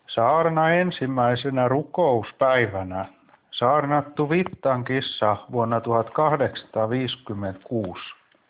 Saarna ensimmäisenä rukouspäivänä. Saarnattu Vittankissa vuonna 1856.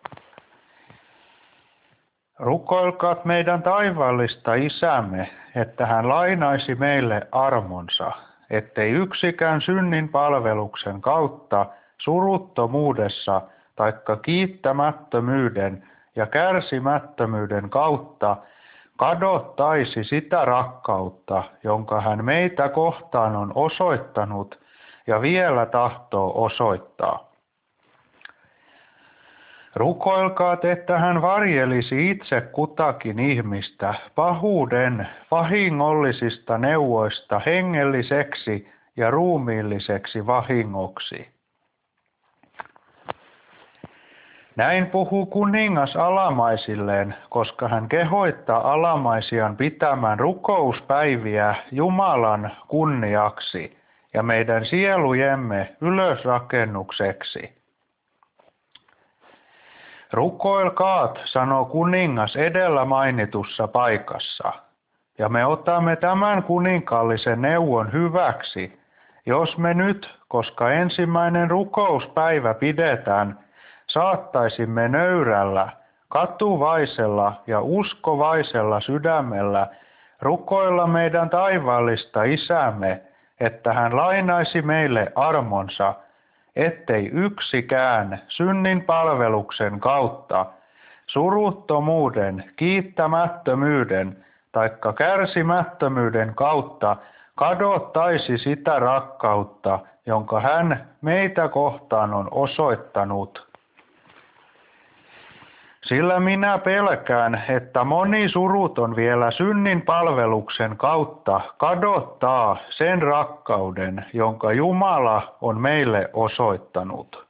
Rukoilkaat meidän taivaallista Isämme, että hän lainaisi meille armonsa, ettei yksikään synnin palveluksen kautta suruttomuudessa taikka kiittämättömyyden ja kärsimättömyyden kautta kadottaisi sitä rakkautta, jonka hän meitä kohtaan on osoittanut ja vielä tahtoo osoittaa. Rukoilkaat, että hän varjelisi itse kutakin ihmistä pahuuden vahingollisista neuvoista hengelliseksi ja ruumiilliseksi vahingoksi. Näin puhuu kuningas alamaisilleen, koska hän kehoittaa alamaisiaan pitämään rukouspäiviä Jumalan kunniaksi ja meidän sielujemme ylösrakennukseksi. Rukoilkaat, sanoo kuningas edellä mainitussa paikassa, ja me otamme tämän kuninkaallisen neuvon hyväksi, jos me nyt, koska ensimmäinen rukouspäivä pidetään, saattaisimme nöyrällä, katuvaisella ja uskovaisella sydämellä rukoilla meidän taivaallista Isämme, että hän lainaisi meille armonsa, ettei yksikään synnin palveluksen kautta suruttomuuden, kiittämättömyyden taikka kärsimättömyyden kautta kadottaisi sitä rakkautta, jonka hän meitä kohtaan on osoittanut. Sillä minä pelkään, että moni suruton vielä synnin palveluksen kautta kadottaa sen rakkauden, jonka Jumala on meille osoittanut.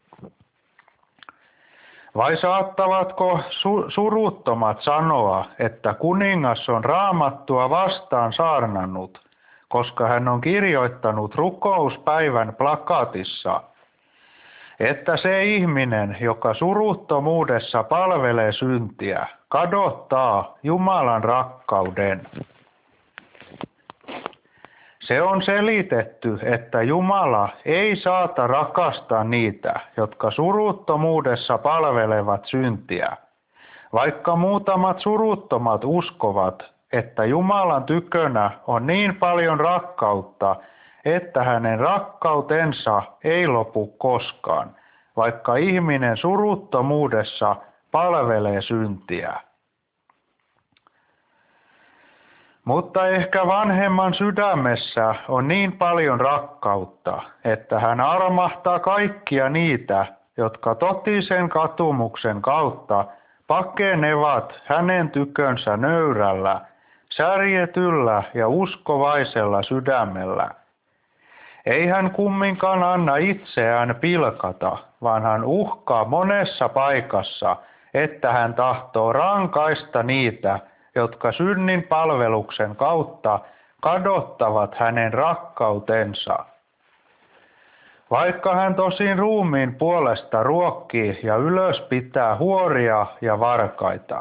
Vai saattavatko suruttomat sanoa, että kuningas on Raamattua vastaan saarnannut, koska hän on kirjoittanut rukouspäivän plakatissa, että se ihminen, joka suruttomuudessa palvelee syntiä, kadottaa Jumalan rakkauden. Se on selitetty, että Jumala ei saata rakastaa niitä, jotka suruttomuudessa palvelevat syntiä, vaikka muutamat suruttomat uskovat, että Jumalan tykönä on niin paljon rakkautta, että hänen rakkautensa ei lopu koskaan, vaikka ihminen suruttomuudessa palvelee syntiä. Mutta ehkä vanhemman sydämessä on niin paljon rakkautta, että hän armahtaa kaikkia niitä, jotka totisen katumuksen kautta pakenevat hänen tykönsä nöyrällä, särjetyllä ja uskovaisella sydämellä. Ei hän kumminkaan anna itseään pilkata, vaan hän uhkaa monessa paikassa, että hän tahtoo rankaista niitä, jotka synnin palveluksen kautta kadottavat hänen rakkautensa. Vaikka hän tosin ruumiin puolesta ruokkii ja ylöspitää huoria ja varkaita.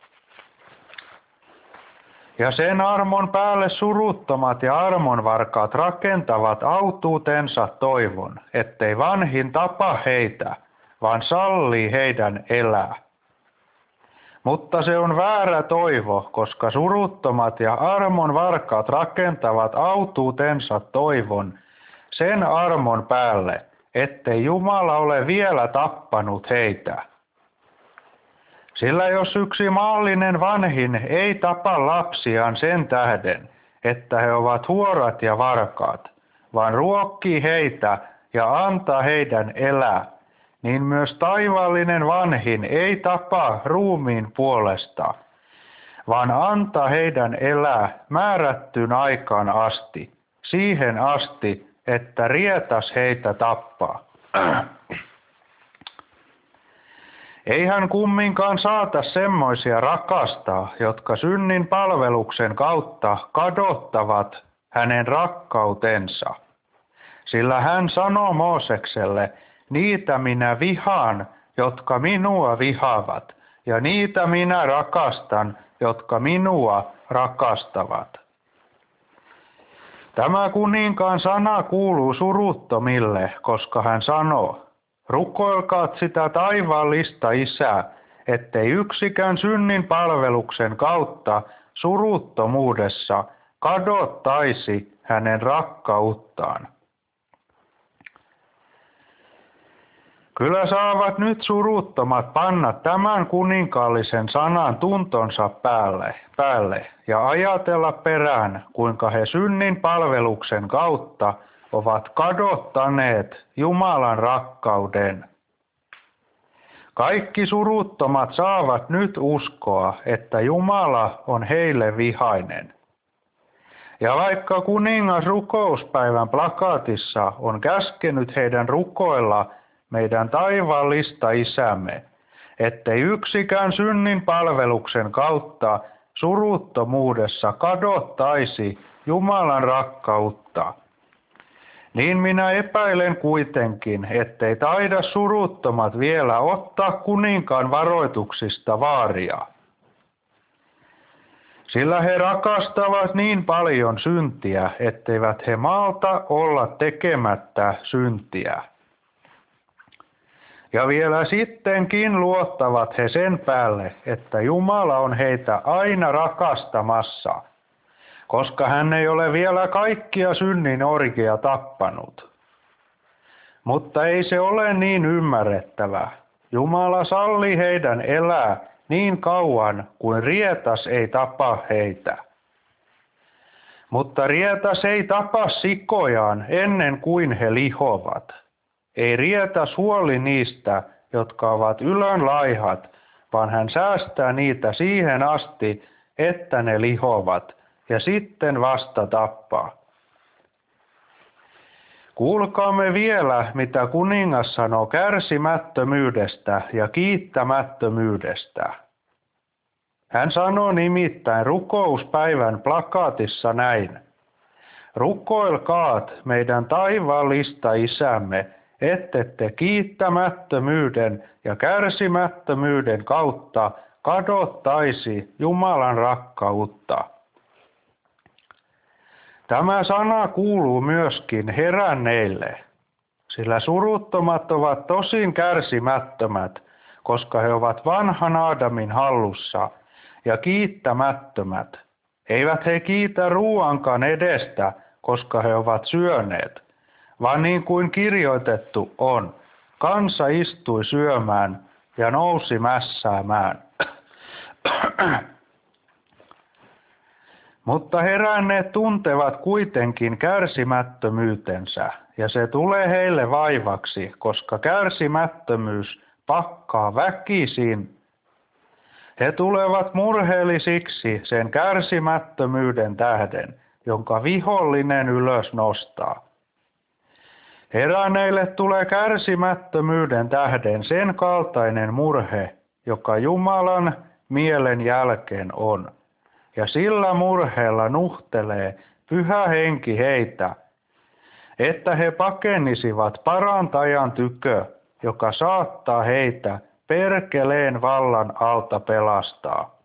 Ja sen armon päälle suruttomat ja armonvarkaat rakentavat autuutensa toivon, ettei vanhin tapa heitä, vaan sallii heidän elää. Mutta se on väärä toivo, koska suruttomat ja armonvarkaat rakentavat autuutensa toivon sen armon päälle, ettei Jumala ole vielä tappanut heitä. Sillä jos yksi maallinen vanhin ei tapa lapsiaan sen tähden, että he ovat huorat ja varkaat, vaan ruokkii heitä ja antaa heidän elää, niin myös taivaallinen vanhin ei tapa ruumiin puolesta, vaan antaa heidän elää määrättyyn aikaan asti, siihen asti, että rietas heitä tappaa. Ei hän kumminkaan saata semmoisia rakastaa, jotka synnin palveluksen kautta kadottavat hänen rakkautensa. Sillä hän sanoo Moosekselle, niitä minä vihaan, jotka minua vihaavat, ja niitä minä rakastan, jotka minua rakastavat. Tämä kuninkaan sana kuuluu suruttomille, koska hän sanoo, rukoilkaat sitä taivaallista Isää, ettei yksikään synnin palveluksen kautta suruttomuudessa kadottaisi hänen rakkauttaan. Kyllä saavat nyt suruttomat panna tämän kuninkaallisen sanan tuntonsa päälle ja ajatella perään, kuinka he synnin palveluksen kautta ovat kadottaneet Jumalan rakkauden. Kaikki suruttomat saavat nyt uskoa, että Jumala on heille vihainen. Ja vaikka kuningas rukouspäivän plakaatissa on käskenyt heidän rukoilla meidän taivaallista Isämme, ettei yksikään synnin palveluksen kautta suruttomuudessa kadottaisi Jumalan rakkautta, niin minä epäilen kuitenkin, ettei taida suruttomat vielä ottaa kuninkaan varoituksista vaaria. Sillä he rakastavat niin paljon syntiä, etteivät he malta olla tekemättä syntiä. Ja vielä sittenkin luottavat he sen päälle, että Jumala on heitä aina rakastamassa, koska hän ei ole vielä kaikkia synnin orjia tappanut. Mutta ei se ole niin ymmärrettävä. Jumala sallii heidän elää niin kauan kuin rietas ei tapa heitä. Mutta rietas ei tapa sikojaan ennen kuin he lihovat. Ei rietas huoli niistä, jotka ovat ylönlaihat, vaan hän säästää niitä siihen asti, että ne lihovat, ja sitten vasta tappaa. Kuulkaamme vielä, mitä kuningas sanoo kärsimättömyydestä ja kiittämättömyydestä. Hän sanoo nimittäin rukouspäivän plakaatissa näin. Rukoilkaat meidän taivaallista Isämme, ettette kiittämättömyyden ja kärsimättömyyden kautta kadottaisi Jumalan rakkautta. Tämä sana kuuluu myöskin heränneille, sillä suruttomat ovat tosin kärsimättömät, koska he ovat vanhan Aadamin hallussa, ja kiittämättömät. Eivät he kiitä ruuankaan edestä, koska he ovat syöneet, vaan niin kuin kirjoitettu on, kansa istui syömään ja nousi mässäämään. Mutta heränneet tuntevat kuitenkin kärsimättömyytensä, ja se tulee heille vaivaksi, koska kärsimättömyys pakkaa väkisin. He tulevat murheellisiksi sen kärsimättömyyden tähden, jonka vihollinen ylös nostaa. Heränneille tulee kärsimättömyyden tähden sen kaltainen murhe, joka Jumalan mielen jälkeen on. Ja sillä murheella nuhtelee Pyhä Henki heitä, että he pakenisivat parantajan tykö, joka saattaa heitä perkeleen vallan alta pelastaa.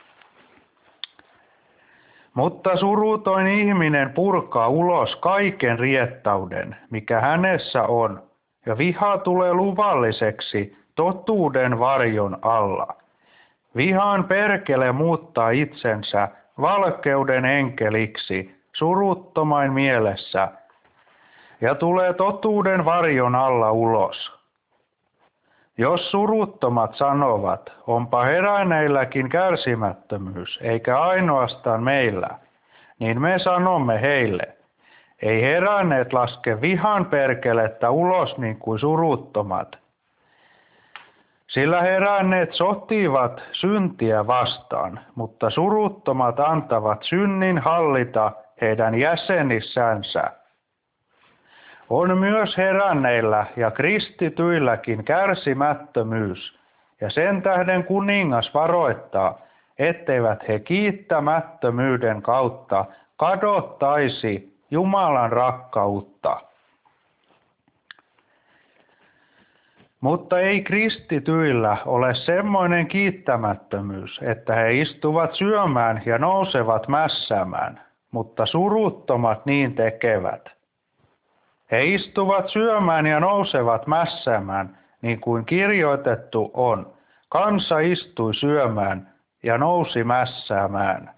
Mutta surutoin ihminen purkaa ulos kaiken riettauden, mikä hänessä on, ja viha tulee luvalliseksi totuuden varjon alla. Vihan perkele muuttaa itsensä valkeuden enkeliksi suruttomain mielessä ja tulee totuuden varjon alla ulos. Jos suruttomat sanovat, onpa heränneilläkin kärsimättömyys, eikä ainoastaan meillä, niin me sanomme heille, ei heränneet laske vihan perkelettä ulos niin kuin suruttomat. Sillä heränneet sotivat syntiä vastaan, mutta suruttomat antavat synnin hallita heidän jäsenissänsä. On myös heränneillä ja kristityilläkin kärsimättömyys, ja sen tähden kuningas varoittaa, etteivät he kiittämättömyyden kautta kadottaisi Jumalan rakkautta. Mutta ei kristityillä ole semmoinen kiittämättömyys, että he istuvat syömään ja nousevat mässäämään, mutta suruttomat niin tekevät. He istuvat syömään ja nousevat mässäämään, niin kuin kirjoitettu on. Kansa istui syömään ja nousi mässäämään.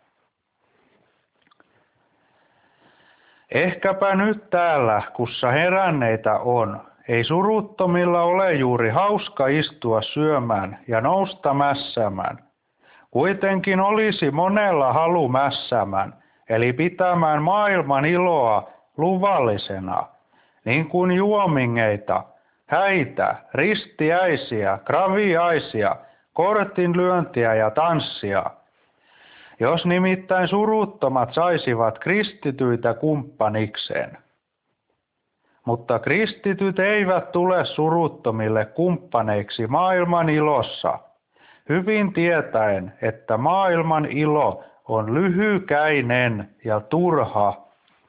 Ehkäpä nyt täällä, kussa heränneitä on, ei suruttomilla ole juuri hauska istua syömään ja nousta mässäämään. Kuitenkin olisi monella halu mässämään, eli pitämään maailman iloa luvallisena, niin kuin juomingeita, häitä, ristiäisiä, graviaisia, kortinlyöntiä ja tanssia. Jos nimittäin suruttomat saisivat kristityitä kumppanikseen. Mutta kristityt eivät tule suruttomille kumppaneiksi maailman ilossa, hyvin tietäen, että maailman ilo on lyhykäinen ja turha.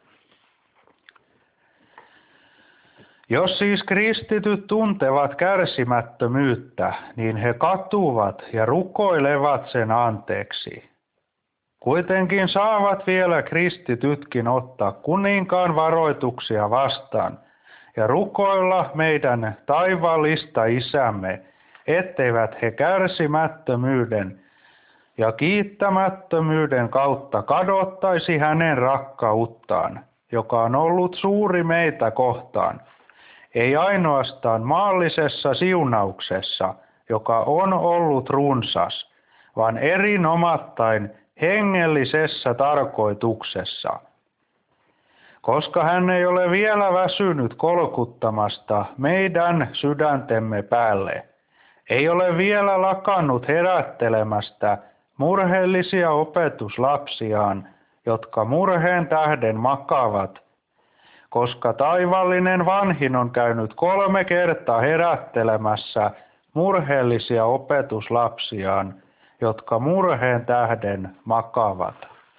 Jos siis kristityt tuntevat kärsimättömyyttä, niin he katuvat ja rukoilevat sen anteeksi. Kuitenkin saavat vielä kristitytkin ottaa kuninkaan varoituksia vastaan ja rukoilla meidän taivaallista Isämme, etteivät he kärsimättömyyden ja kiittämättömyyden kautta kadottaisi hänen rakkauttaan, joka on ollut suuri meitä kohtaan, ei ainoastaan maallisessa siunauksessa, joka on ollut runsas, vaan erinomattain hengellisessä tarkoituksessa. Koska hän ei ole vielä väsynyt kolkuttamasta meidän sydäntemme päälle, ei ole vielä lakannut herättelemästä murheellisia opetuslapsiaan, jotka murheen tähden makaavat, koska taivallinen vanhin on käynyt 3 kertaa herättelemässä murheellisia opetuslapsiaan, jotka murheen tähden makaavat.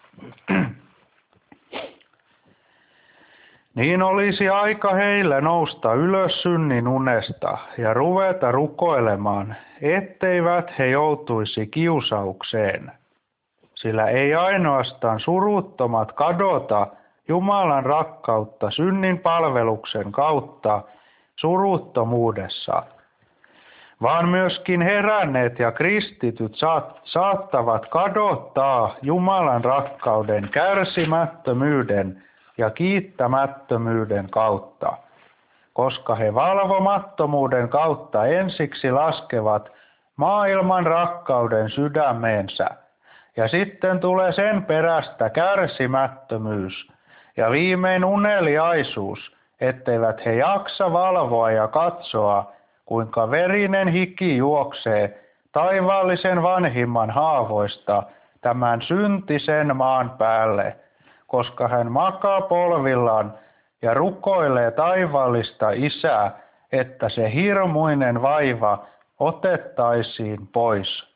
Niin olisi aika heille nousta ylös synnin unesta ja ruveta rukoilemaan, etteivät he joutuisi kiusaukseen. Sillä ei ainoastaan suruttomat kadota Jumalan rakkautta synnin palveluksen kautta suruttomuudessa, vaan myöskin heränneet ja kristityt saattavat kadottaa Jumalan rakkauden kärsimättömyyden ja kiittämättömyyden kautta, koska he valvomattomuuden kautta ensiksi laskevat maailman rakkauden sydämeensä, ja sitten tulee sen perästä kärsimättömyys ja viimein uneliaisuus, etteivät he jaksa valvoa ja katsoa, kuinka verinen hiki juoksee taivaallisen vanhimman haavoista tämän syntisen maan päälle, koska hän makaa polvillaan ja rukoilee taivaallista Isää, että se hirmuinen vaiva otettaisiin pois.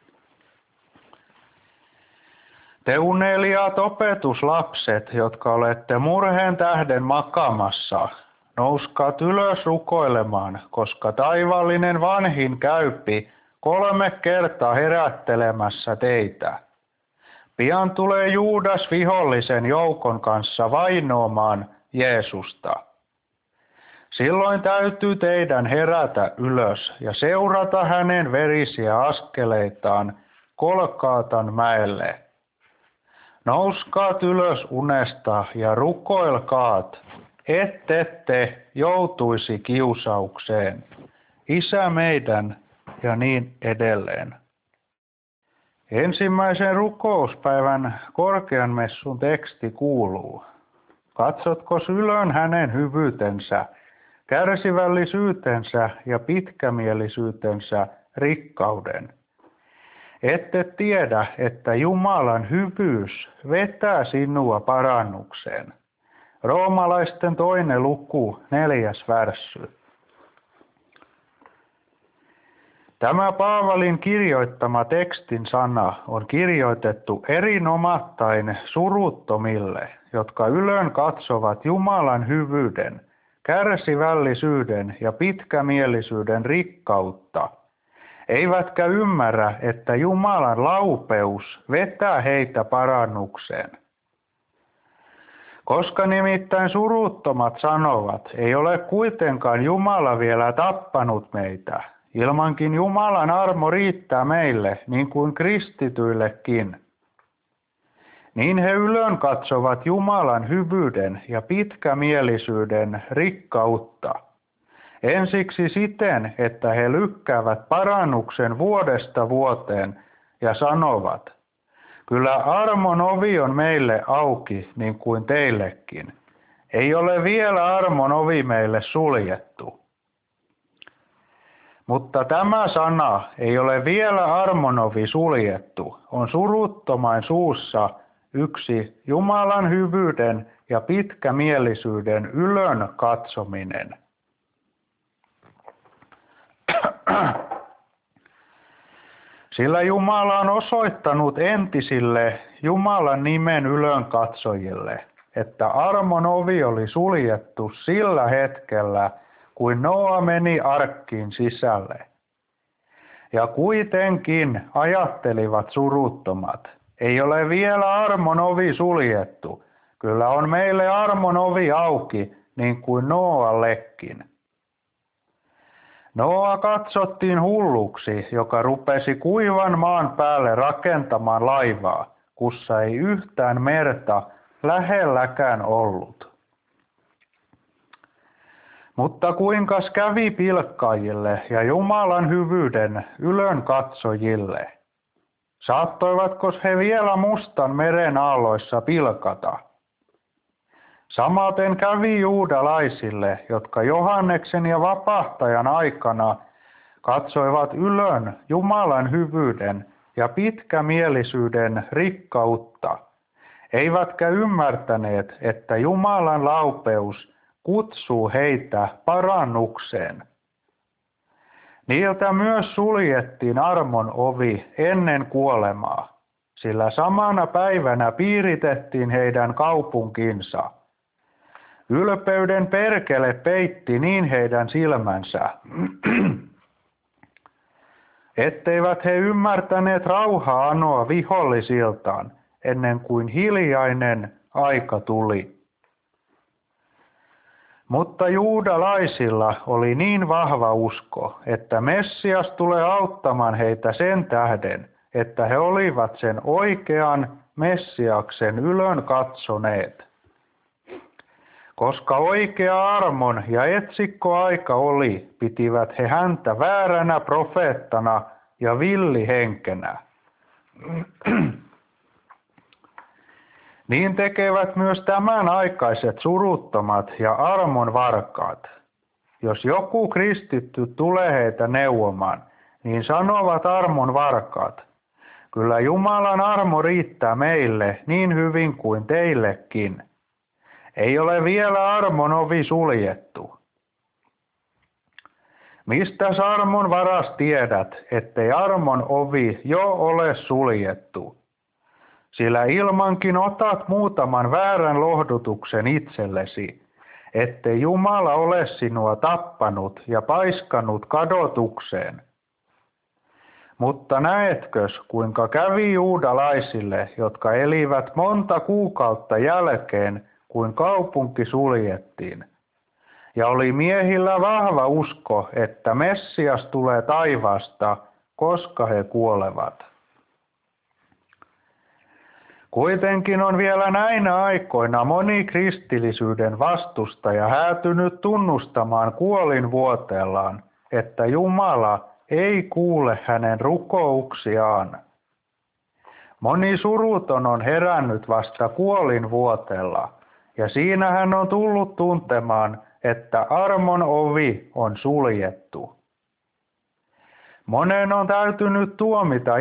Te uneliaat opetuslapset, jotka olette murheen tähden makaamassa, nouskaa ylös rukoilemaan, koska taivaallinen vanhin käypi 3 kertaa herättelemässä teitä. Pian tulee Juudas vihollisen joukon kanssa vainoamaan Jeesusta. Silloin täytyy teidän herätä ylös ja seurata hänen verisiä askeleitaan Golgatan mäelle. Nouskaat ylös unesta ja rukoilkaat, ettette joutuisi kiusaukseen. Isä meidän ja niin edelleen. Ensimmäisen rukouspäivän korkeanmessun teksti kuuluu: Katsotko ylön hänen hyvyytensä, kärsivällisyytensä ja pitkämielisyytensä rikkauden. Ette tiedä, että Jumalan hyvyys vetää sinua parannukseen. Roomalaisten 2. luku 4. värssy. Tämä Paavalin kirjoittama tekstin sana on kirjoitettu erinomattain suruttomille, jotka ylön katsovat Jumalan hyvyyden, kärsivällisyyden ja pitkämielisyyden rikkautta, eivätkä ymmärrä, että Jumalan laupeus vetää heitä parannukseen. Koska nimittäin suruttomat sanovat, ei ole kuitenkaan Jumala vielä tappanut meitä. Ilmankin Jumalan armo riittää meille, niin kuin kristityillekin. Niin he ylön katsovat Jumalan hyvyyden ja pitkämielisyyden rikkautta. Ensiksi siten, että he lykkäävät parannuksen vuodesta vuoteen ja sanovat, kyllä armon ovi on meille auki niin kuin teillekin. Ei ole vielä armon ovi meille suljettu. Mutta tämä sana, ei ole vielä armon ovi suljettu, on suruttomain suussa yksi Jumalan hyvyyden ja pitkämielisyyden ylön katsominen. Sillä Jumala on osoittanut entisille Jumalan nimen ylön katsojille, että armon ovi oli suljettu sillä hetkellä, kuin Noa meni arkkiin sisälle. Ja kuitenkin ajattelivat suruttomat, ei ole vielä armon ovi suljettu, kyllä on meille armon ovi auki, niin kuin Noallekin. Noa katsottiin hulluksi, joka rupesi kuivan maan päälle rakentamaan laivaa, kussa ei yhtään merta lähelläkään ollut. Mutta kuinkas kävi pilkkaajille ja Jumalan hyvyyden ylön katsojille? Saattoivatko he vielä mustan meren aalloissa pilkata? Samaten kävi juudalaisille, jotka Johanneksen ja vapahtajan aikana katsoivat ylön Jumalan hyvyyden ja pitkämielisyyden rikkautta, eivätkä ymmärtäneet, että Jumalan laupeus kutsuu heitä parannukseen. Niiltä myös suljettiin armon ovi ennen kuolemaa, sillä samana päivänä piiritettiin heidän kaupunkinsa. Ylpeyden perkele peitti niin heidän silmänsä, etteivät he ymmärtäneet rauhaa anoa vihollisiltaan, ennen kuin hiljainen aika tuli. Mutta juudalaisilla oli niin vahva usko, että Messias tulee auttamaan heitä sen tähden, että he olivat sen oikean Messiaksen ylön katsoneet. Koska oikea armon ja etsikkoaika oli, pitivät he häntä vääränä profeettana ja villihenkenä. Niin tekevät myös tämän aikaiset suruttomat ja armon varkaat. Jos joku kristitty tulee heitä neuvomaan, niin sanovat armon varkaat, kyllä Jumalan armo riittää meille niin hyvin kuin teillekin. Ei ole vielä armon ovi suljettu. Mistäs armon varas tiedät, ettei armon ovi jo ole suljettu? Sillä ilmankin otat muutaman väärän lohdutuksen itsellesi, ettei Jumala ole sinua tappanut ja paiskannut kadotukseen. Mutta näetkös, kuinka kävi juudalaisille, jotka elivät monta kuukautta jälkeen, kuin kaupunki suljettiin. Ja oli miehillä vahva usko, että Messias tulee taivaasta, koska he kuolevat. Kuitenkin on vielä näinä aikoina moni kristillisyyden vastustaja häätynyt tunnustamaan kuolinvuoteellaan, että Jumala ei kuule hänen rukouksiaan. Moni suruton on herännyt vasta kuolinvuoteella, ja siinä hän on tullut tuntemaan, että armon ovi on suljettu. Monen on täytynyt tuomita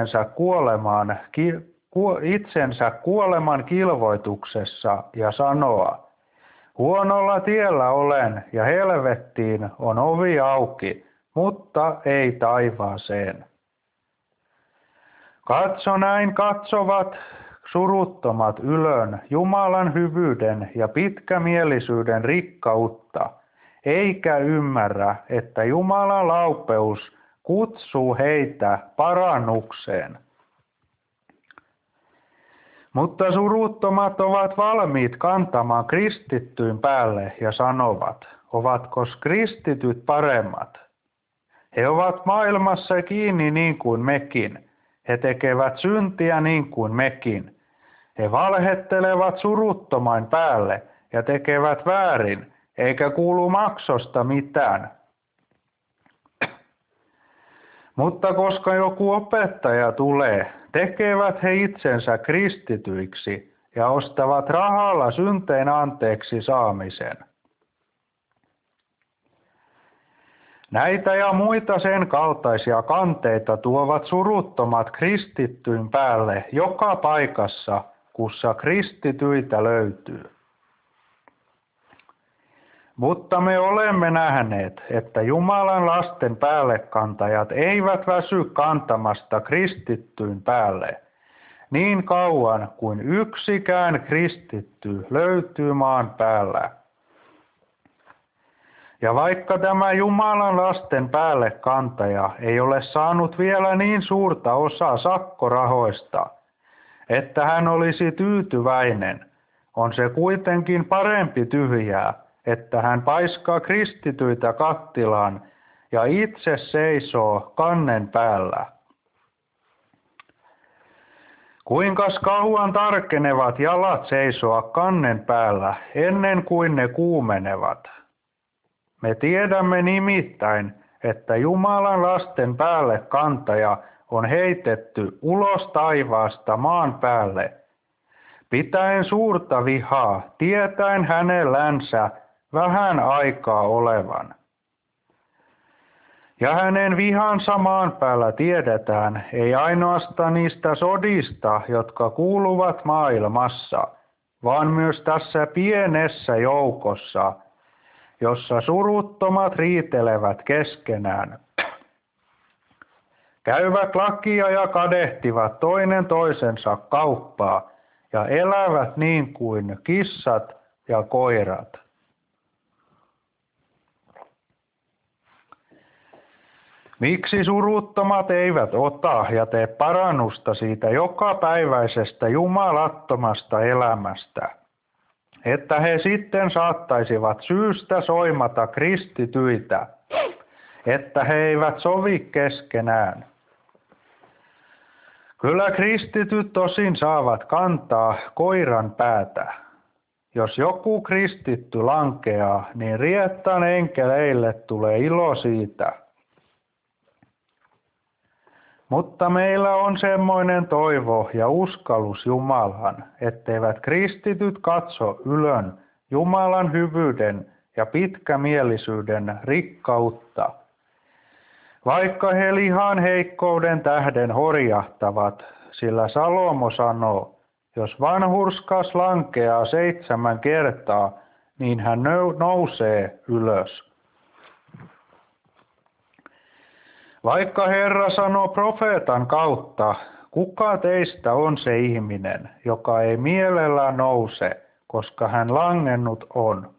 itsensä kuoleman kilvoituksessa ja sanoa, huonolla tiellä olen ja helvettiin on ovi auki, mutta ei taivaaseen. Katso näin katsovat suruttomat ylön Jumalan hyvyyden ja pitkämielisyyden rikkautta, eikä ymmärrä, että Jumalan laupeus kutsuu heitä parannukseen. Mutta suruttomat ovat valmiit kantamaan kristittyyn päälle ja sanovat, ovatko kristityt paremmat? He ovat maailmassa kiinni niin kuin mekin. He tekevät syntiä niin kuin mekin. He valhettelevat suruttomain päälle ja tekevät väärin, eikä kuulu maksosta mitään. Mutta koska joku opettaja tulee, tekevät he itsensä kristityiksi ja ostavat rahalla synteen anteeksi saamisen. Näitä ja muita sen kaltaisia kanteita tuovat suruttomat kristittyyn päälle joka paikassa, kussa kristityitä löytyy. Mutta me olemme nähneet, että Jumalan lasten päällekantajat eivät väsy kantamasta kristittyyn päälle, niin kauan kuin yksikään kristitty löytyy maan päällä. Ja vaikka tämä Jumalan lasten päällekantaja ei ole saanut vielä niin suurta osaa sakkorahoista, että hän olisi tyytyväinen, on se kuitenkin parempi tyhjää, että hän paiskaa kristityitä kattilaan ja itse seisoo kannen päällä. Kuinkas kauan tarkenevat jalat seisoa kannen päällä ennen kuin ne kuumenevat? Me tiedämme nimittäin, että Jumalan lasten päälle kantaja on heitetty ulos taivaasta maan päälle, pitäen suurta vihaa, tietäen hänellänsä vähän aikaa olevan. Ja hänen vihansa maan päällä tiedetään, ei ainoastaan niistä sodista, jotka kuuluvat maailmassa, vaan myös tässä pienessä joukossa, jossa suruttomat riitelevät keskenään. Käyvät lakia ja kadehtivat toinen toisensa kauppaa ja elävät niin kuin kissat ja koirat. Miksi suruttomat eivät ota ja tee parannusta siitä jokapäiväisestä jumalattomasta elämästä, että he sitten saattaisivat syystä soimata kristityitä, että he eivät sovi keskenään? Kyllä kristityt tosin saavat kantaa koiran päätä. Jos joku kristitty lankeaa, niin riettaan enkeleille tulee ilo siitä. Mutta meillä on semmoinen toivo ja uskallus Jumalaan, etteivät kristityt katso ylön Jumalan hyvyyden ja pitkämielisyyden rikkautta. Vaikka he lihan heikkouden tähden horjahtavat, sillä Salomo sanoo, jos vanhurskas lankeaa 7 kertaa, niin hän nousee ylös. Vaikka Herra sanoo profeetan kautta, kuka teistä on se ihminen, joka ei mielellään nouse, koska hän langennut on?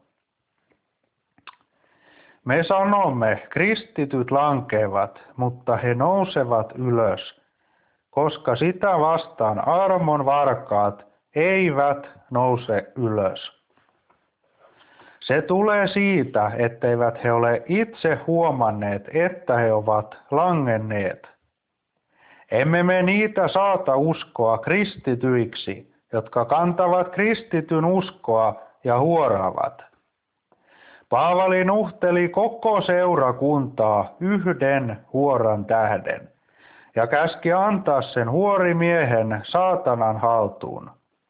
Me sanomme, kristityt lankeavat, mutta he nousevat ylös, koska sitä vastaan armon varkaat eivät nouse ylös. Se tulee siitä, etteivät he ole itse huomanneet, että he ovat langenneet. Emme me niitä saata uskoa kristityiksi, jotka kantavat kristityn uskoa ja huoraavat. Paavali nuhteli koko seurakuntaa yhden huoran tähden ja käski antaa sen huorimiehen saatanan haltuun.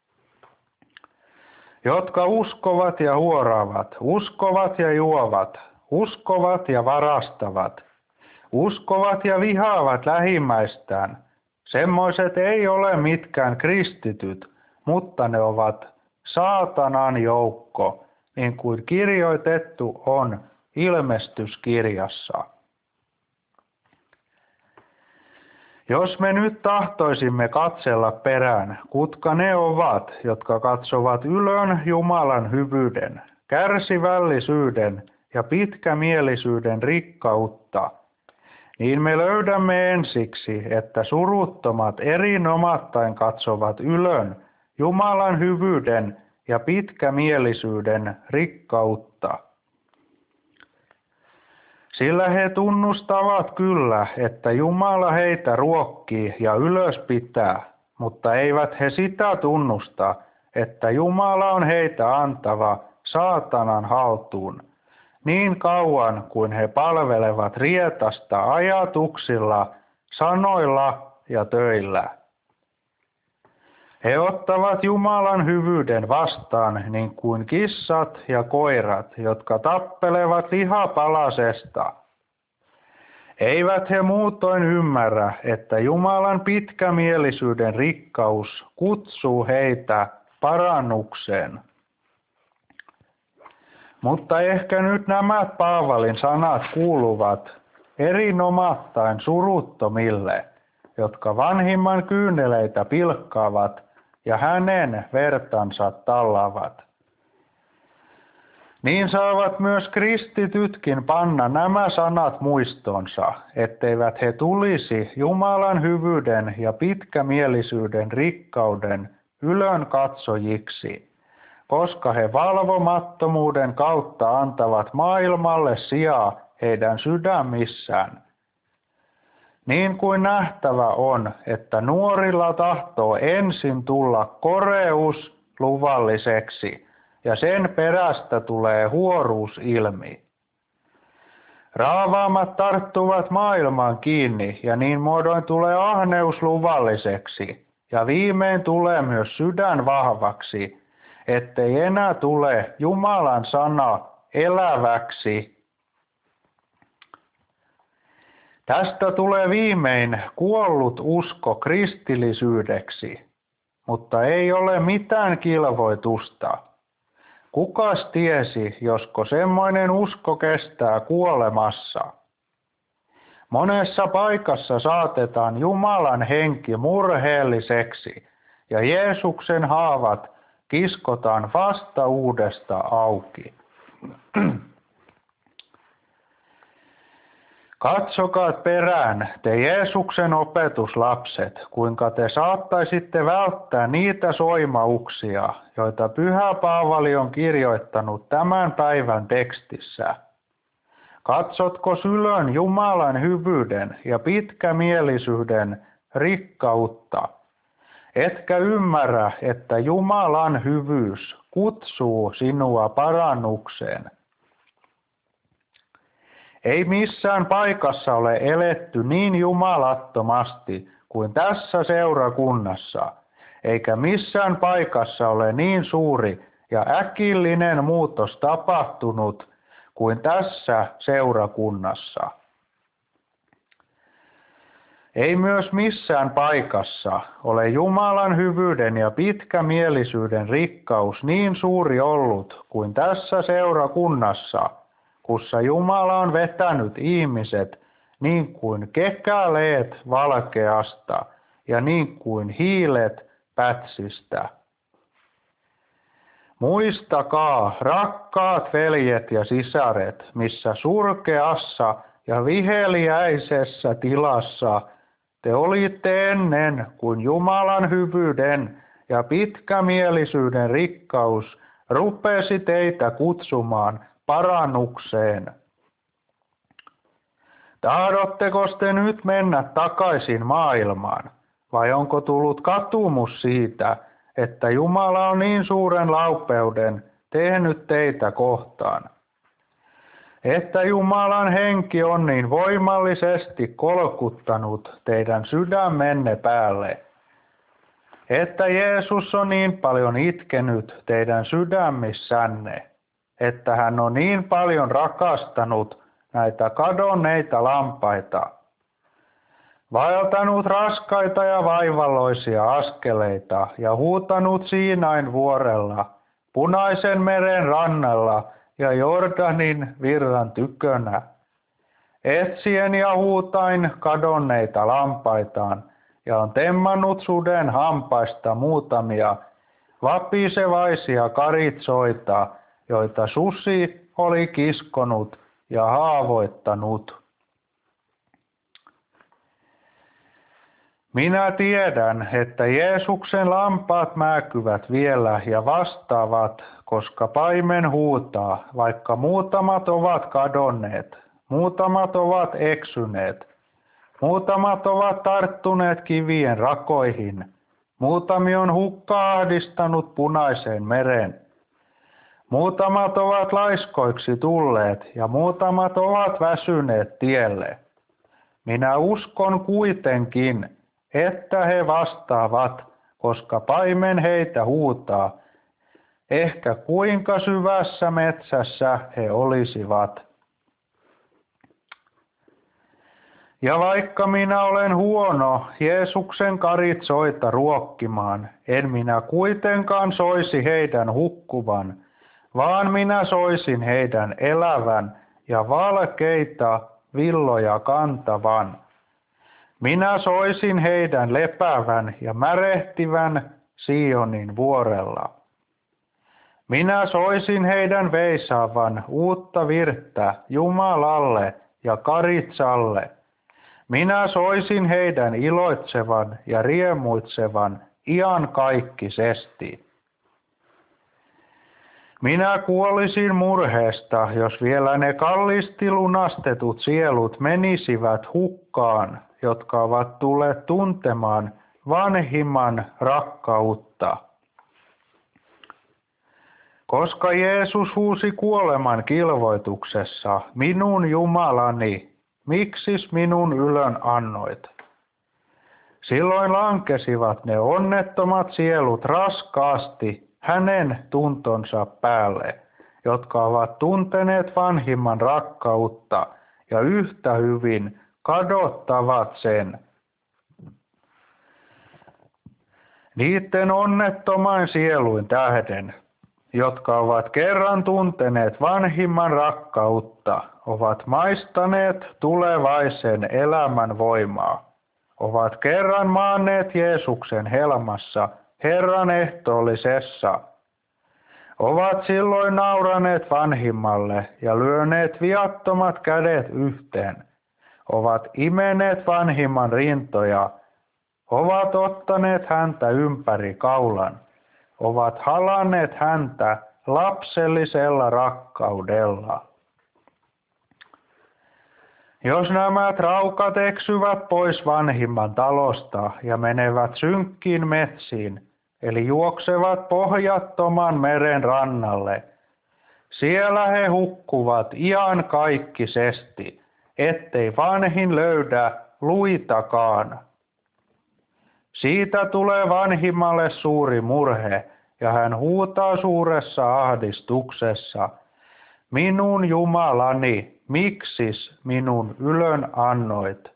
Jotka uskovat ja huoraavat, uskovat ja juovat, uskovat ja varastavat, uskovat ja vihaavat lähimmäistään, semmoiset ei ole mitkään kristityt, mutta ne ovat saatanan joukko, niin kuin kirjoitettu on ilmestyskirjassa. Jos me nyt tahtoisimme katsella perään, kutka ne ovat, jotka katsovat ylön Jumalan hyvyyden, kärsivällisyyden ja pitkämielisyyden rikkautta, niin me löydämme ensiksi, että suruttomat erinomattain katsovat ylön Jumalan hyvyyden ja pitkämielisyyden rikkautta. Sillä he tunnustavat kyllä, että Jumala heitä ruokkii ja ylöspitää, mutta eivät he sitä tunnusta, että Jumala on heitä antava saatanan haltuun, niin kauan kuin he palvelevat rietasta ajatuksilla, sanoilla ja töillä. He ottavat Jumalan hyvyyden vastaan niin kuin kissat ja koirat, jotka tappelevat lihapalasesta. Eivät he muutoin ymmärrä, että Jumalan pitkämielisyyden rikkaus kutsuu heitä parannukseen. Mutta ehkä nyt nämä Paavalin sanat kuuluvat erinomattain suruttomille, jotka vanhimman kyyneleitä pilkkaavat ja hänen vertansa tallavat. Niin saavat myös kristitytkin panna nämä sanat muistonsa, etteivät he tulisi Jumalan hyvyyden ja pitkämielisyyden rikkauden ylön katsojiksi, koska he valvomattomuuden kautta antavat maailmalle sijaa heidän sydämissään. Niin kuin nähtävä on, että nuorilla tahtoo ensin tulla koreus luvalliseksi, ja sen perästä tulee huoruus ilmi. Raavaamat tarttuvat maailmaan kiinni, ja niin muodoin tulee ahneus luvalliseksi, ja viimein tulee myös sydän vahvaksi, ettei enää tule Jumalan sana eläväksi. Tästä tulee viimein kuollut usko kristillisyydeksi, mutta ei ole mitään kilvoitusta. Kukas tiesi, josko semmoinen usko kestää kuolemassa? Monessa paikassa saatetaan Jumalan henki murheelliseksi ja Jeesuksen haavat kiskotaan vasta uudesta auki. Katsokaa perään, te Jeesuksen opetuslapset, kuinka te saattaisitte välttää niitä soimauksia, joita Pyhä Paavali on kirjoittanut tämän päivän tekstissä. Katsotko sylön Jumalan hyvyyden ja pitkämielisyyden rikkautta, etkä ymmärrä, että Jumalan hyvyys kutsuu sinua parannukseen. Ei missään paikassa ole eletty niin jumalattomasti kuin tässä seurakunnassa, eikä missään paikassa ole niin suuri ja äkillinen muutos tapahtunut kuin tässä seurakunnassa. Ei myös missään paikassa ole Jumalan hyvyyden ja pitkämielisyyden rikkaus niin suuri ollut kuin tässä seurakunnassa, kussa Jumala on vetänyt ihmiset niin kuin kekäleet valkeasta ja niin kuin hiilet pätsistä. Muistakaa, rakkaat veljet ja sisaret, missä surkeassa ja viheliäisessä tilassa te olitte ennen kuin Jumalan hyvyyden ja pitkämielisyyden rikkaus rupesi teitä kutsumaan parannukseen. Tahdotteko te nyt mennä takaisin maailmaan, vai onko tullut katumus siitä, että Jumala on niin suuren laupeuden tehnyt teitä kohtaan? Että Jumalan henki on niin voimallisesti kolkuttanut teidän sydämenne päälle, että Jeesus on niin paljon itkenyt teidän sydämissänne, että hän on niin paljon rakastanut näitä kadonneita lampaita, vaeltanut raskaita ja vaivalloisia askeleita ja huutanut Siinain vuorella, Punaisen meren rannalla ja Jordanin virran tykönä, etsien ja huutain kadonneita lampaitaan, ja on temmannut suden hampaista muutamia vapisevaisia karitsoita, joita susi oli kiskonut ja haavoittanut. Minä tiedän, että Jeesuksen lampaat määkyvät vielä ja vastaavat, koska paimen huutaa, vaikka muutamat ovat kadonneet, muutamat ovat eksyneet, muutamat ovat tarttuneet kivien rakoihin, muutami on hukka ahdistanut Punaisen meren. Muutamat ovat laiskoiksi tulleet ja muutamat ovat väsyneet tielle. Minä uskon kuitenkin, että he vastaavat, koska paimen heitä huutaa. Ehkä kuinka syvässä metsässä he olisivat. Ja vaikka minä olen huono Jeesuksen karitsoita ruokkimaan, en minä kuitenkaan soisi heidän hukkuvan, vaan minä soisin heidän elävän ja valkeita villoja kantavan. Minä soisin heidän lepäävän ja märehtivän Sionin vuorella. Minä soisin heidän veisaavan uutta virttä Jumalalle ja karitsalle. Minä soisin heidän iloitsevan ja riemuitsevan iankaikkisesti. Minä kuolisin murheesta, jos vielä ne kalliisti lunastetut sielut menisivät hukkaan, jotka ovat tulleet tuntemaan vanhimman rakkautta. Koska Jeesus huusi kuoleman kilvoituksessa, minun Jumalani, miksis minun ylön annoit? Silloin lankesivat ne onnettomat sielut raskaasti hänen tuntonsa päälle, jotka ovat tunteneet vanhimman rakkautta ja yhtä hyvin kadottavat sen. Niiden onnettoman sieluin tähden, jotka ovat kerran tunteneet vanhimman rakkautta, ovat maistaneet tulevaisen elämän voimaa, ovat kerran maanneet Jeesuksen helmassa, Herran ehtoollisessa, ovat silloin nauraneet vanhimmalle ja lyöneet viattomat kädet yhteen, ovat imeneet vanhimman rintoja, ovat ottaneet häntä ympäri kaulan, ovat halanneet häntä lapsellisella rakkaudella. Jos nämä traukat eksyvät pois vanhimman talosta ja menevät synkkiin metsiin, eli juoksevat pohjattoman meren rannalle, siellä he hukkuvat iankaikkisesti, ettei vanhin löydä luitakaan. Siitä tulee vanhimmalle suuri murhe, ja hän huutaa suuressa ahdistuksessa, minun Jumalani, miksis minun ylön annoit?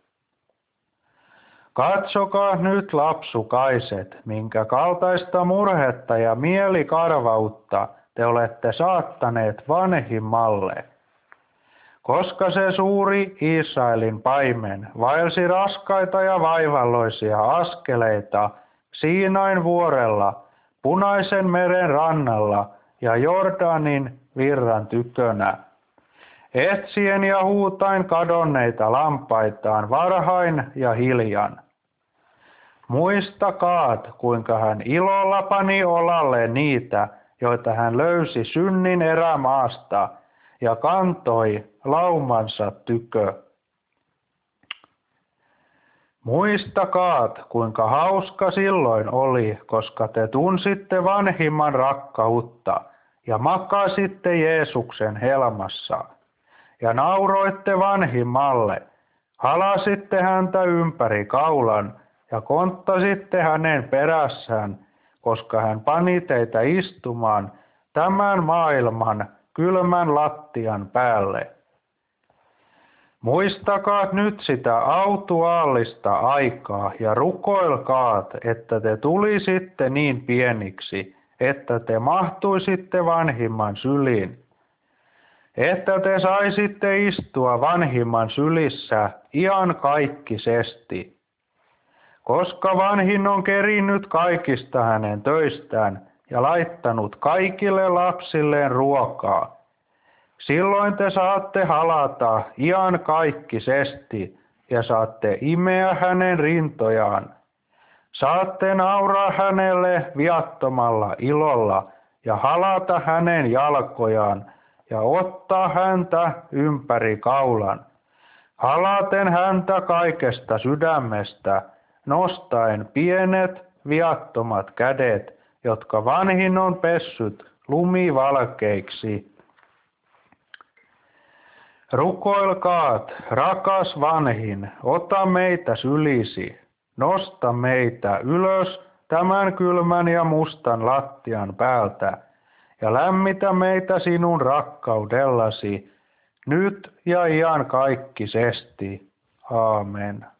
Katsokaa nyt, lapsukaiset, minkä kaltaista murhetta ja mielikarvautta te olette saattaneet vanhimmalle. Koska se suuri Israelin paimen vaelsi raskaita ja vaivalloisia askeleita Siinain vuorella, Punaisen meren rannalla ja Jordanin virran tykönä, etsien ja huutain kadonneita lampaitaan varhain ja hiljan. Muistakaat, kuinka hän ilolla pani olalle niitä, joita hän löysi synnin erämaasta ja kantoi laumansa tykö. Muistakaat, kuinka hauska silloin oli, koska te tunsitte vanhimman rakkautta ja makasitte Jeesuksen helmassa ja nauroitte vanhimmalle, halasitte häntä ympäri kaulan ja konttasitte hänen perässään, koska hän pani teitä istumaan tämän maailman kylmän lattian päälle. Muistakaa nyt sitä autuaallista aikaa ja rukoilkaat, että te tulisitte niin pieniksi, että te mahtuisitte vanhimman syliin, että te saisitte istua vanhimman sylissä iankaikkisesti, koska vanhin on kerinnyt kaikista hänen töistään ja laittanut kaikille lapsilleen ruokaa. Silloin te saatte halata iankaikkisesti ja saatte imeä hänen rintojaan Saatte nauraa hänelle viattomalla ilolla ja halata hänen jalkojaan ja ottaa häntä ympäri kaulan. Halaten häntä kaikesta sydämestä, nostaen pienet viattomat kädet, jotka vanhin on pessyt lumivalkeiksi. Rukoilkaat, rakas vanhin, ota meitä sylisi, nosta meitä ylös tämän kylmän ja mustan lattian päältä ja lämmitä meitä sinun rakkaudellasi, nyt ja iankaikkisesti. Aamen.